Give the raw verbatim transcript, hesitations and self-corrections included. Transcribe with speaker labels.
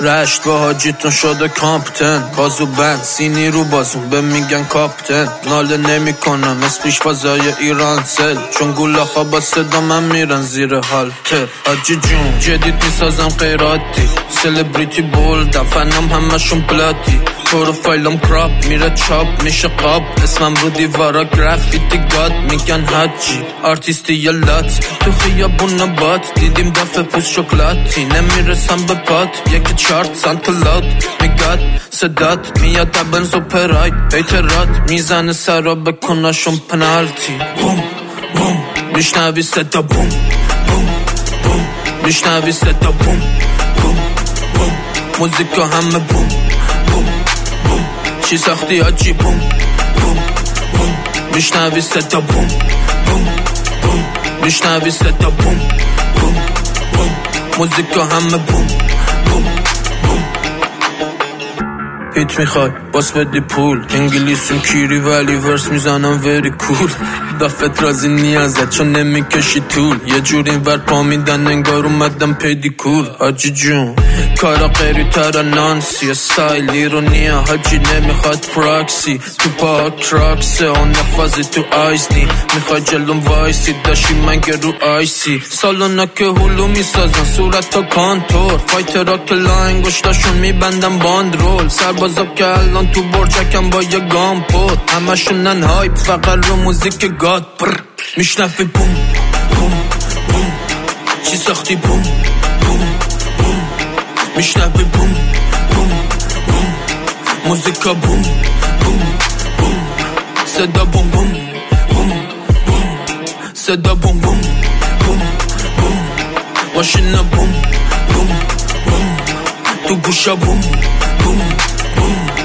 Speaker 1: رشت با حاجیتون شده کامپتن، بازو بند سینی رو بازون به میگن کاپتن. ناله نمی کنم از پیش فضای ایران سل، چون گوله خواب با صدا من میرن زیر حالتر. حاجی جون جدید میسازم غیراتی، سلبریتی بولدم فنم همشون بلاتی. پروفایلم کراپ میره چاپ میشه قاب، اسمم رو دیوارا گرافیتی گاد میگن حاجی. آرتیستی یا لات تو خیابون بات، دیدیم دفعه پوست شکلاتی نمیرسم به پات. یکی چارت سانتلات میگاد صدات میاد دبنز و پراید بیترات میزنه سرا بکناشون پنالتی. بوم بوم میشنوی صدا بوم بوم بوم، میشنوی صدا بوم بوم بوم، موزیکا همه بوم بوم بوم. چی ساختی آجی بوم بوم بوم، میشنوی صدا بوم بوم بوم، میشنوی صدا بوم بوم بوم، موزیکا همه بوم بوم بوم. هیت میخوای باس بدی پول، انگلیسیم کیری ولی ورس میزنم وری کول. دفت رازی نیازت چون نمیکشی طول، یه جور این ور پا میدن انگار اومدم پیدی کول. حاجی جون کارا غیری تر نانسی، استایلی رو نیا حاجی نمیخواد پراکسی. تو پا کراکسه اون نفازی تو آیز نی، میخوای جلوم وایسی داشی من گرو آیسی. سالونا که هلو میسازن صورت تا کانتور، فایترا که لاین گشتاشون میبندن باند رول. سربازا که الان تو برجکم با یه گام پر، همشونن هایپ فقط رو موزیک گاد. برر میشنفی بوم بوم بوم، چی ساختی بوم بوم بوم، میشنفی بوم بوم بوم، موزیکا بوم بوم بوم، صدا بوم بوم بوم بوم، صدا بوم بوم بوم بوم، ماشینا بوم بوم بوم، تو گوشا بوم بوم بوم.